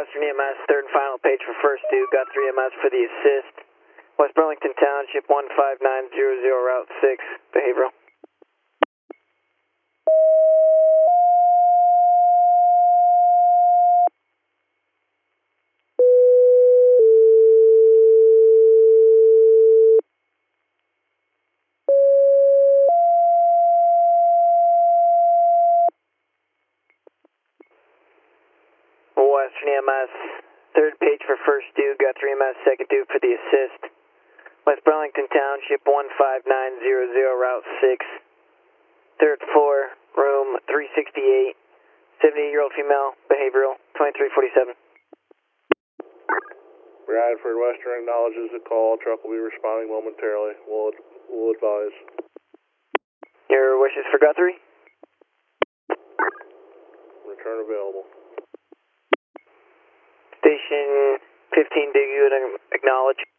Western EMS, third and final page for first due. Got 3 EMS for the assist. West Burlington Township, 15900, Route 6, behavioral. Western EMS, third page for first due. Got 3 EMS, second due for the assist. West Burlington Township, 15900, Route 6, third floor, room 368, 78-year-old female, behavioral, 2347. Bradford Western acknowledges the call. Truck will be responding momentarily. We'll advise. Your wishes for Guthrie? Return available. Station 15, dig you and acknowledge.